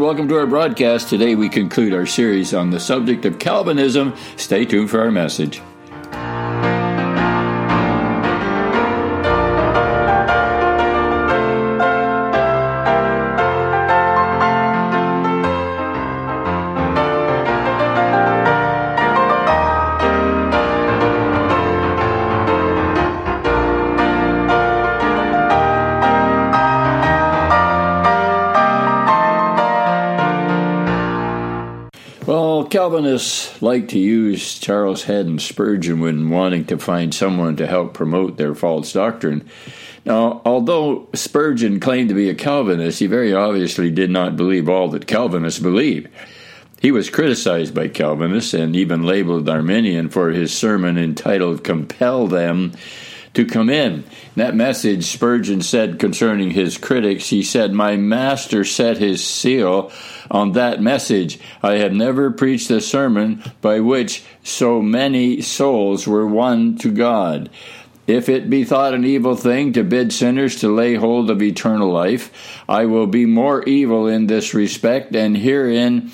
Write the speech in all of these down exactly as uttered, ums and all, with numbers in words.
welcome to our broadcast. Today we conclude our series on the subject of Calvinism. Stay tuned for our message. Well, Calvinists like to use Charles Haddon Spurgeon when wanting to find someone to help promote their false doctrine. Now, although Spurgeon claimed to be a Calvinist, he very obviously did not believe all that Calvinists believe. He was criticized by Calvinists and even labeled Arminian for his sermon entitled "Compel Them to Come In." In that message, Spurgeon said concerning his critics, he said, "My master set his seal on that message. I have never preached a sermon by which so many souls were won to God. If it be thought an evil thing to bid sinners to lay hold of eternal life, I will be more evil in this respect, and herein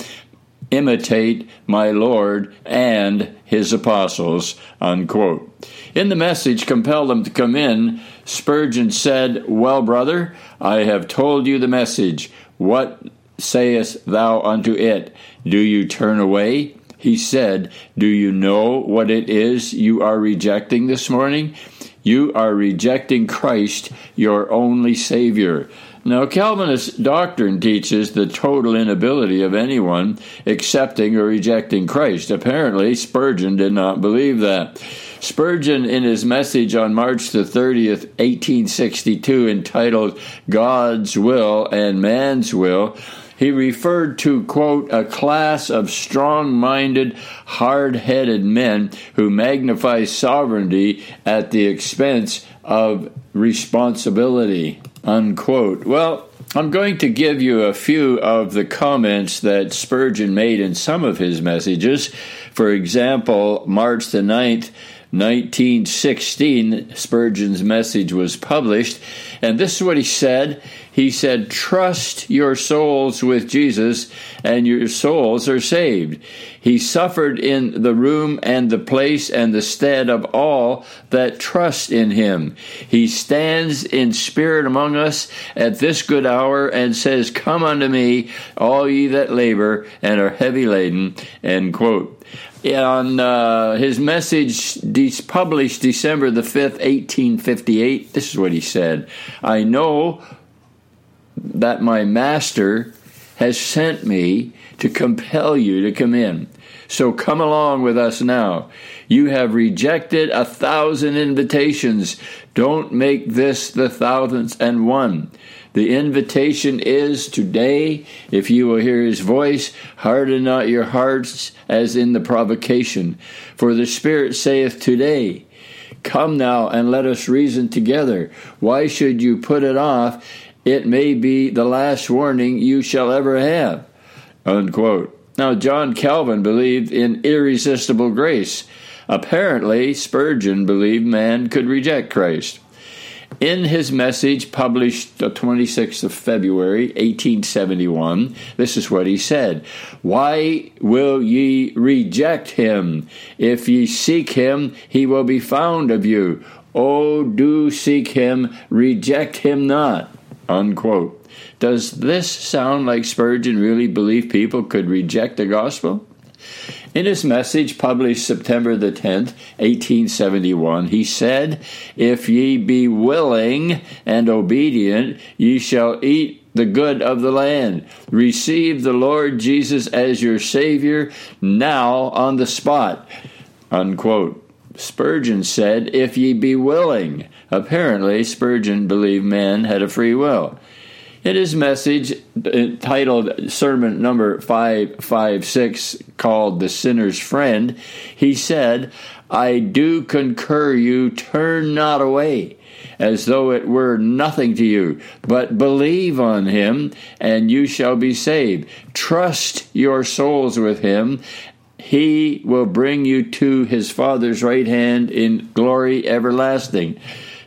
imitate my Lord and his apostles," unquote. In the message, "Compel Them to Come In," Spurgeon said, "Well, brother, I have told you the message. What sayest thou unto it? Do you turn away?" He said, "Do you know what it is you are rejecting this morning? You are rejecting Christ, your only Savior." Now, Calvinist doctrine teaches the total inability of anyone accepting or rejecting Christ. Apparently, Spurgeon did not believe that. Spurgeon, in his message on March the thirtieth, eighteen sixty-two, entitled "God's Will and Man's Will," he referred to, quote, "a class of strong-minded, hard-headed men who magnify sovereignty at the expense of responsibility," unquote. Well, I'm going to give you a few of the comments that Spurgeon made in some of his messages. For example, March the ninth, nineteen sixteen, Spurgeon's message was published, and this is what he said. He said, "Trust your souls with Jesus, and your souls are saved. He suffered in the room and the place and the stead of all that trust in him. He stands in spirit among us at this good hour and says, 'Come unto me, all ye that labor and are heavy laden,'" end quote. On uh, his message de- published December the fifth, eighteen fifty-eight, this is what he said: "I know that my master has sent me to compel you to come in. So come along with us now. You have rejected a thousand invitations. Don't make this the thousandth and one. The invitation is today, if you will hear his voice, harden not your hearts as in the provocation. For the Spirit saith today, come now and let us reason together. Why should you put it off? It may be the last warning you shall ever have," unquote. Now, John Calvin believed in irresistible grace. Apparently, Spurgeon believed man could reject Christ. In his message published the twenty-sixth of February, eighteen seventy-one, this is what he said: "Why will ye reject him? If ye seek him, he will be found of you. Oh, do seek him, reject him not," unquote. Does this sound like Spurgeon really believed people could reject the gospel? In his message published September the tenth, eighteen seventy-one, he said, "If ye be willing and obedient, ye shall eat the good of the land. Receive the Lord Jesus as your Savior now on the spot," unquote. Spurgeon said, "If ye be willing." Apparently, Spurgeon believed man had a free will. In his message, titled Sermon number five fifty-six, called "The Sinner's Friend," he said, "I do concur you, turn not away, as though it were nothing to you, but believe on him, and you shall be saved. Trust your souls with him. He will bring you to his Father's right hand in glory everlasting."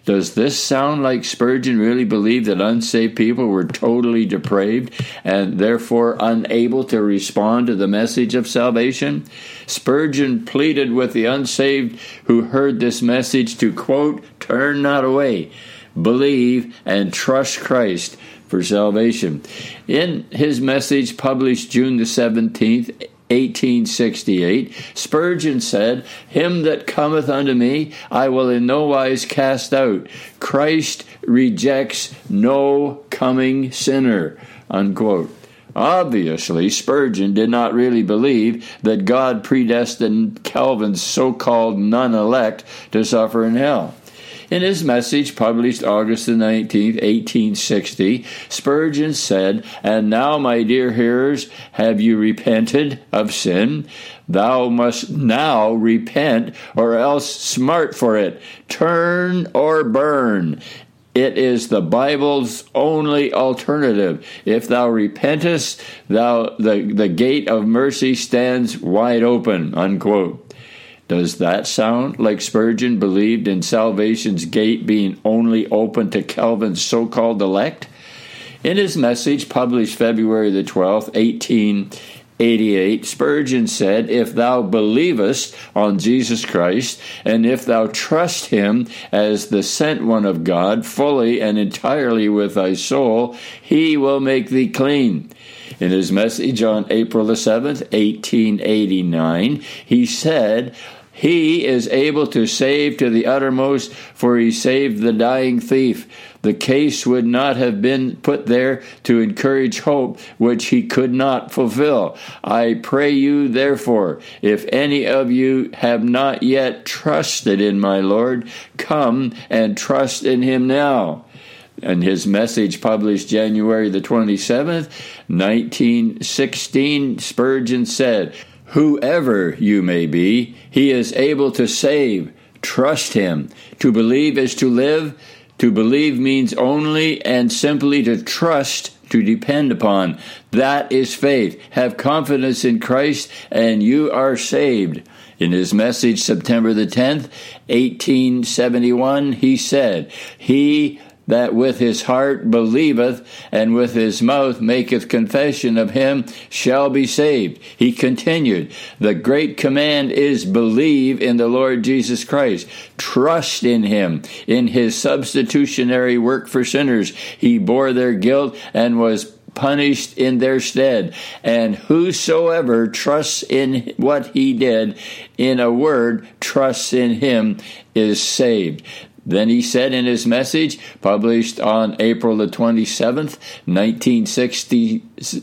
Does this sound like Spurgeon really believed that unsaved people were totally depraved and therefore unable to respond to the message of salvation? Spurgeon pleaded with the unsaved who heard this message to, quote, turn not away, believe, and trust Christ for salvation. In his message published June the seventeenth, eighteen sixty-eight, Spurgeon said, him that cometh unto me I will in no wise cast out. Christ rejects no coming sinner, unquote. Obviously, Spurgeon did not really believe that God predestined Calvin's so-called non-elect to suffer in hell. In his message published August the nineteenth, eighteen sixty, Spurgeon said, and now, my dear hearers, have you repented of sin? Thou must now repent, or else smart for it. Turn or burn. It is the Bible's only alternative. If thou repentest, thou the, the gate of mercy stands wide open, unquote. Does that sound like Spurgeon believed in salvation's gate being only open to Calvin's so-called elect? In his message published February the twelfth, eighteen eighty-eight, Spurgeon said, if thou believest on Jesus Christ, and if thou trust him as the sent one of God fully and entirely with thy soul, he will make thee clean. In his message on April the seventh, eighteen eighty-nine, he said, he is able to save to the uttermost, for he saved the dying thief. The case would not have been put there to encourage hope, which he could not fulfill. I pray you, therefore, if any of you have not yet trusted in my Lord, come and trust in him now. And his message published January the twenty-seventh, nineteen sixteen, Spurgeon said, whoever you may be, he is able to save. Trust him. To believe is to live. To believe means only and simply to trust, to depend upon. That is faith. Have confidence in Christ, and you are saved. In his message September the tenth, eighteen seventy-one, he said, he that with his heart believeth, and with his mouth maketh confession of him, shall be saved. He continued, the great command is believe in the Lord Jesus Christ. Trust in him. In his substitutionary work for sinners, he bore their guilt and was punished in their stead. And whosoever trusts in what he did, in a word, trusts in him, is saved. Then he said in his message, published on April the twenty-seventh, nineteen sixteen,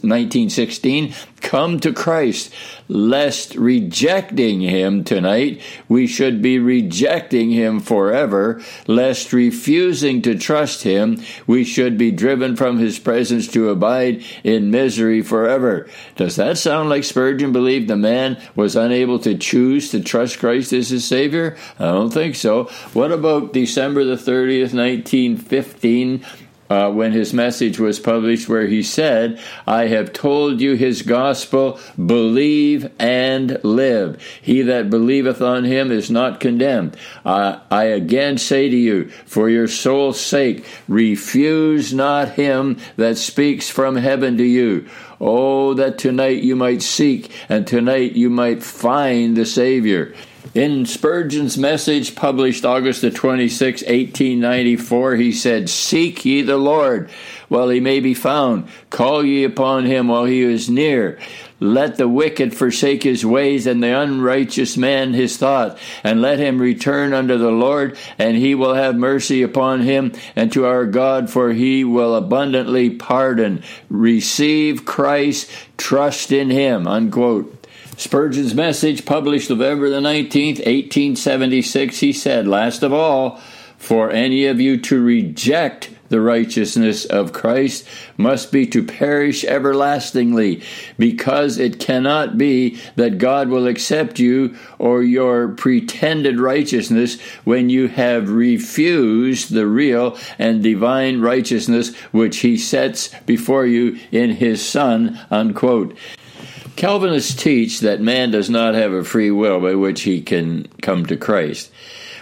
come to Christ, lest rejecting him tonight, we should be rejecting him forever, lest refusing to trust him, we should be driven from his presence to abide in misery forever. Does that sound like Spurgeon believed the man was unable to choose to trust Christ as his Savior? I don't think so. What about December the thirtieth, nineteen fifteen, Uh, when his message was published, where he said, I have told you his gospel, believe and live. He that believeth on him is not condemned. Uh, I again say to you, for your soul's sake, refuse not him that speaks from heaven to you. Oh, that tonight you might seek, and tonight you might find the Savior. In Spurgeon's message published August the twenty-sixth, eighteen ninety-four, he said, seek ye the Lord while he may be found. Call ye upon him while he is near. Let the wicked forsake his ways, and the unrighteous man his thought, and let him return unto the Lord, and he will have mercy upon him, and to our God, for he will abundantly pardon. Receive Christ, trust in him, unquote. Spurgeon's message, published November the nineteenth, eighteen seventy-six, he said, last of all, for any of you to reject the righteousness of Christ must be to perish everlastingly, because it cannot be that God will accept you or your pretended righteousness when you have refused the real and divine righteousness which he sets before you in his Son, unquote. Calvinists teach that man does not have a free will by which he can come to Christ.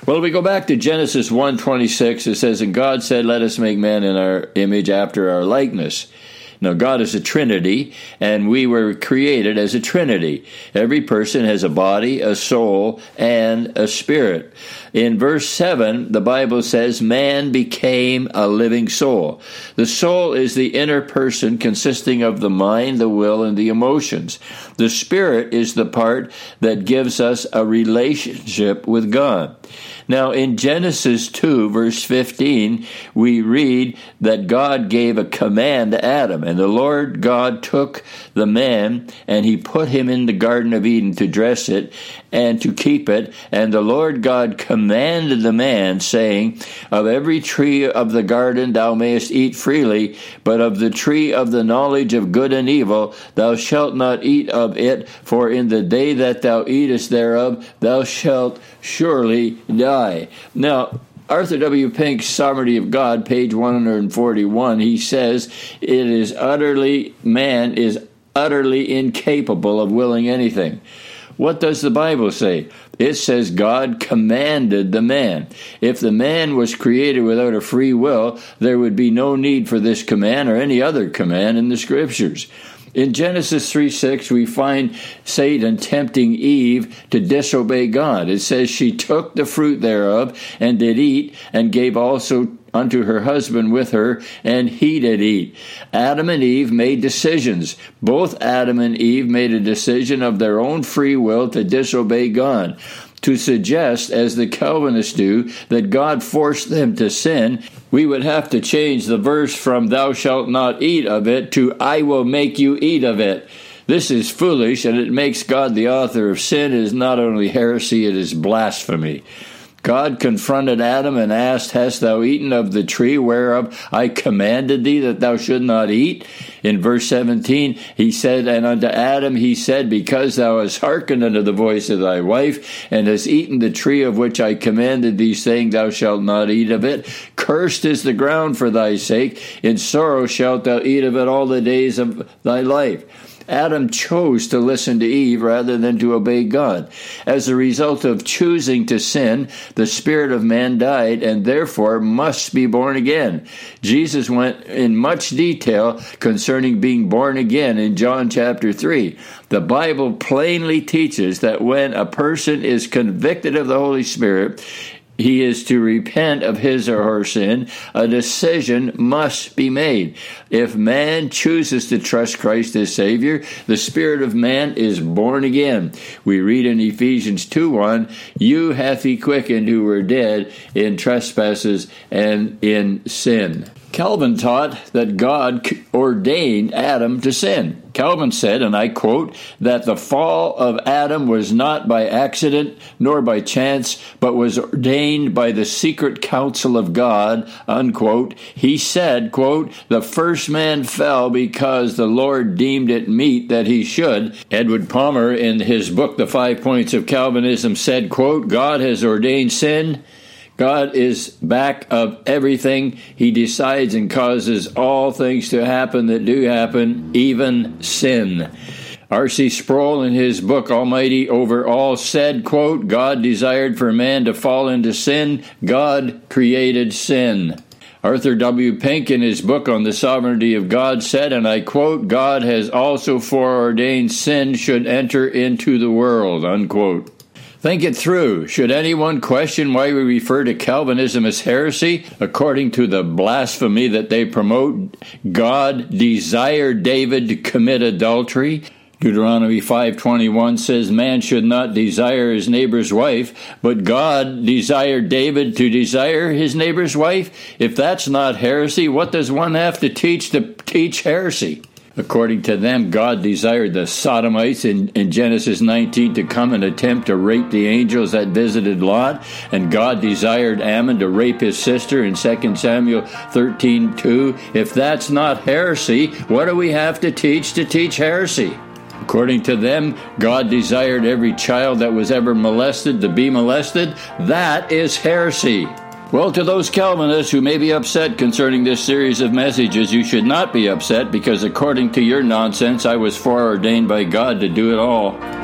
Well, we go back to Genesis one twenty-six. It says, "And God said, let us make man in our image after our likeness." Now, God is a Trinity, and we were created as a Trinity. Every person has a body, a soul, and a spirit. In verse seven, the Bible says, man became a living soul. The soul is the inner person consisting of the mind, the will, and the emotions. The spirit is the part that gives us a relationship with God. Now, in Genesis two, verse fifteen, we read that God gave a command to Adam, and the Lord God took the man, and he put him in the Garden of Eden to dress it and to keep it. And the Lord God commanded the man, saying, of every tree of the garden thou mayest eat freely, but of the tree of the knowledge of good and evil thou shalt not eat of it, for in the day that thou eatest thereof thou shalt surely die. Now, Arthur W. Pink's Sovereignty of God, page one forty-one, he says, it is utterly, man is utterly incapable of willing anything. What does the Bible say? It says God commanded the man. If the man was created without a free will, there would be no need for this command or any other command in the Scriptures. In Genesis three six, we find Satan tempting Eve to disobey God. It says she took the fruit thereof and did eat, and gave also unto her husband with her, and he did eat. Adam and Eve made decisions. Both Adam and Eve made a decision of their own free will to disobey God. To suggest, as the Calvinists do, that God forced them to sin, we would have to change the verse from thou shalt not eat of it to I will make you eat of it. This is foolish, and it makes God the author of sin. It is not only heresy, it is blasphemy. God confronted Adam and asked, hast thou eaten of the tree whereof I commanded thee that thou should not eat? In verse seventeen, he said, and unto Adam he said, because thou hast hearkened unto the voice of thy wife, and hast eaten the tree of which I commanded thee, saying, thou shalt not eat of it, cursed is the ground for thy sake, in sorrow shalt thou eat of it all the days of thy life. Adam chose to listen to Eve rather than to obey God. As a result of choosing to sin, the spirit of man died and therefore must be born again. Jesus went in much detail concerning being born again in John chapter three. The Bible plainly teaches that when a person is convicted of the Holy Spirit, he is to repent of his or her sin. A decision must be made. If man chooses to trust Christ as Savior, the spirit of man is born again. We read in Ephesians two one, you hath he quickened who were dead in trespasses and in sin. Calvin taught that God ordained Adam to sin. Calvin said, and I quote, that the fall of Adam was not by accident nor by chance, but was ordained by the secret counsel of God, unquote. He said, quote, the first man fell because the Lord deemed it meet that he should. Edward Palmer, in his book, The Five Points of Calvinism, said, quote, God has ordained sin. God is back of everything. He decides and causes all things to happen that do happen, even sin. R C Sproul, in his book Almighty Over All, said, quote, God desired for man to fall into sin. God created sin. Arthur W. Pink, in his book on the sovereignty of God, said, and I quote, God has also foreordained sin should enter into the world, unquote. Think it through. Should anyone question why we refer to Calvinism as heresy? According to the blasphemy that they promote, God desired David to commit adultery. Deuteronomy five twenty-one says man should not desire his neighbor's wife, but God desired David to desire his neighbor's wife. If that's not heresy, what does one have to teach to teach heresy? According to them, God desired the Sodomites in, in Genesis nineteen to come and attempt to rape the angels that visited Lot, and God desired Ammon to rape his sister in Second Samuel thirteen two. If that's not heresy, what do we have to teach to teach heresy? According to them, God desired every child that was ever molested to be molested. That is heresy. Well, to those Calvinists who may be upset concerning this series of messages, you should not be upset, because according to your nonsense, I was foreordained by God to do it all.